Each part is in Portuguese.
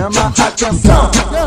chama atenção.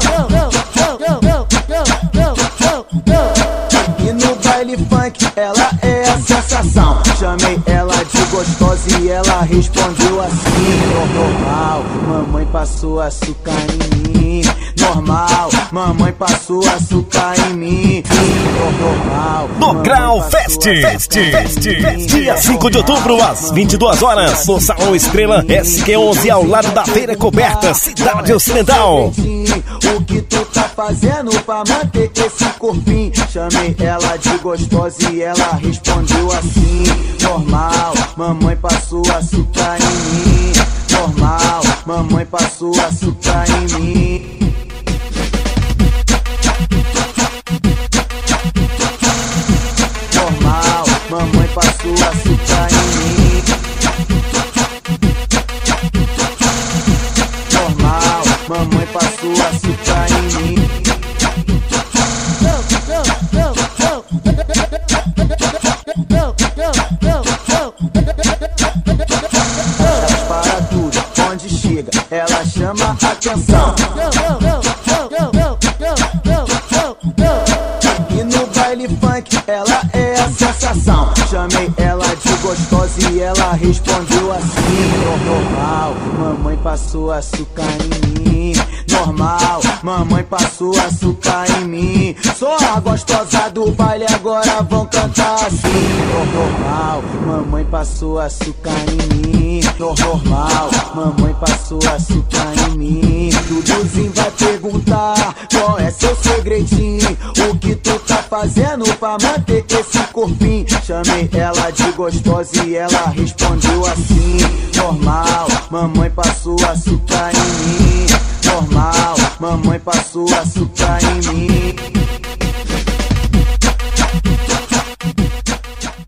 E no baile funk ela é a sensação. Chamei ela de gostosa e ela respondeu assim: normal, mamãe passou açúcar em mim. Normal, mamãe passou açúcar em mim. Normal, no Grau Fest. Dia 5 de outubro, às 22 horas, no Salão Estrela SQ11, ao lado da Feira Coberta, Cidade Ocidental. O que tu tá fazendo pra manter esse corpinho? Chamei ela de gostosa e ela respondeu assim: normal, mamãe passou açúcar em mim. Normal, mamãe passou açúcar em mim. Normal, mamãe passou açúcar em mim. Normal, mamãe passou açúcar em mim. Para tudo, onde chega, ela chama atenção. E no baile funk ela é a sensação. Chamei ela de gostosa e ela respondeu assim: normal, mamãe passou açúcar em mim. Normal, mamãe passou açúcar em mim. Só a gostosa do baile agora vão cantar assim: normal, mamãe passou açúcar em mim. Normal, mamãe passou açúcar em mim. Duduzinho vai perguntar qual é seu segredinho. O que tu tá fazendo pra manter esse corpinho? Chamei ela de gostosa e ela respondeu assim: normal, mamãe passou açúcar em mim. Normal, mamãe passou açúcar em mim.